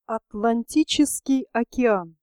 Атлантический океан.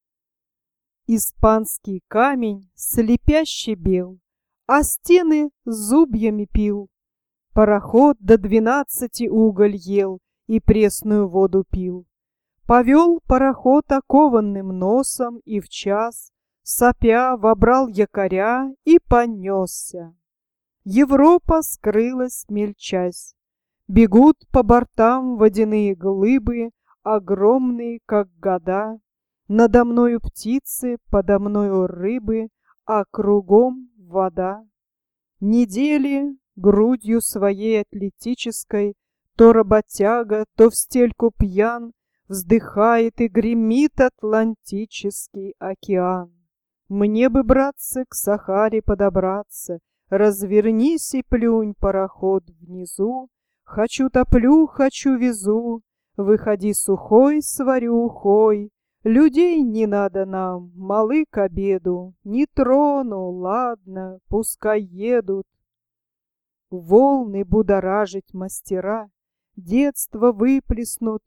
Испанский камень слепяще бел, а стены зубьями пил. Пароход до 12 уголь ел и пресную воду пил. Повел пароход окованным носом и в час, сопя, вобрал якоря и понесся. Европа скрылась мельчась. Бегут по бортам водяные глыбы, огромные, как года. Надо мною птицы, подо мною рыбы, а кругом вода. Недели грудью своей атлетической то работяга, то в стельку пьян, вздыхает и гремит Атлантический океан. Мне бы, братцы, к Сахаре подобраться, развернись и плюнь, пароход, внизу. Хочу топлю, хочу везу, выходи сухой, сварю ухой. Людей не надо нам, малы к обеду, не трону, ладно, пускай едут. Волны будоражить мастера, детство выплеснут,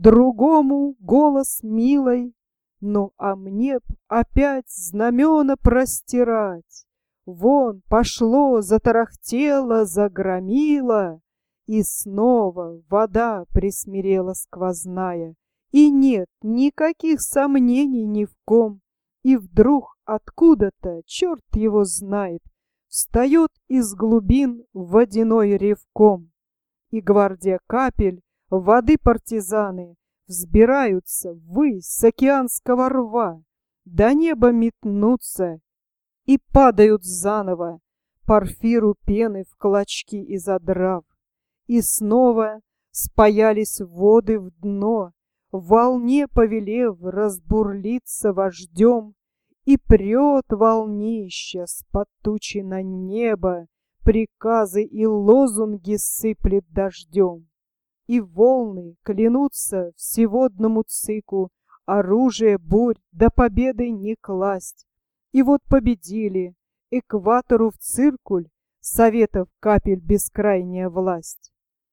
другому голос милой. Ну, а мне б опять знамена простирать. Вон пошло, затарахтело, загромило, и снова вода присмирела сквозная, и нет никаких сомнений ни в ком. И вдруг откуда-то, черт его знает, встает из глубин водяной ревком. И гвардия капель, воды партизаны, взбираются ввысь с океанского рва, до неба метнутся и падают заново, порфиру пены в клочки изодрав. И снова спаялись воды в дно, в волне повелев разбурлиться вождем, и прет волнища с-под тучи на небо, приказы и лозунги сыплет дождем. И волны клянутся всеводному цику оружие бурь до победы не класть. И вот победили, экватору в циркуль советов капель бескрайняя власть.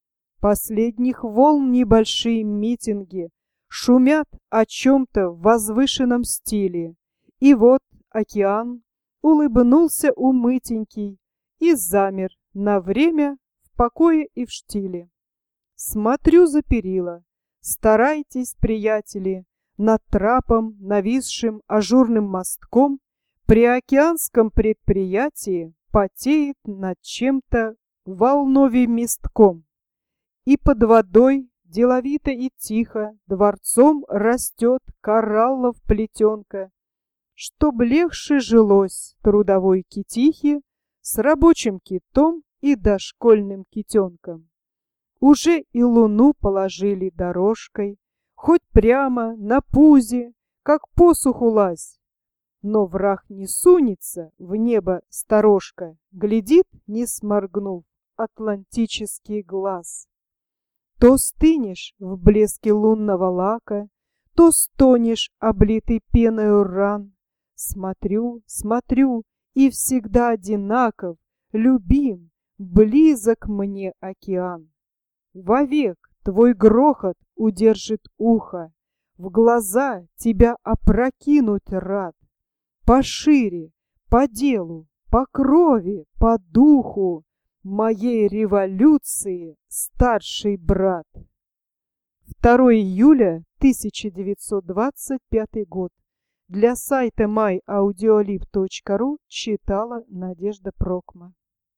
Последних волн небольшие митинги шумят о чем-то в возвышенном стиле. И вот океан улыбнулся умытенький и замер на время в покое и в штиле. Смотрю за перила, старайтесь, приятели, над трапом, нависшим ажурным мостком, при океанском предприятии потеет над чем-то волновым мистком. И под водой деловито и тихо дворцом растет кораллов плетенка, чтоб легче жилось трудовой китихе с рабочим китом и дошкольным китенком. Уже и луну положили дорожкой, хоть прямо на пузе, как посуху лазь. Но враг не сунется в небо сторожка, глядит, не сморгнув, атлантический глаз. То стынешь в блеске лунного лака, то стонешь, облитый пеною ран. Смотрю, смотрю, и всегда одинаков, любим, близок мне океан. Вовек твой грохот удержит ухо, в глаза тебя опрокинуть рад. Пошире, по делу, по крови, по духу моей революции старший брат. 2 июля 1925 год. Для сайта myaudiolib.ru читала Надежда Прокма.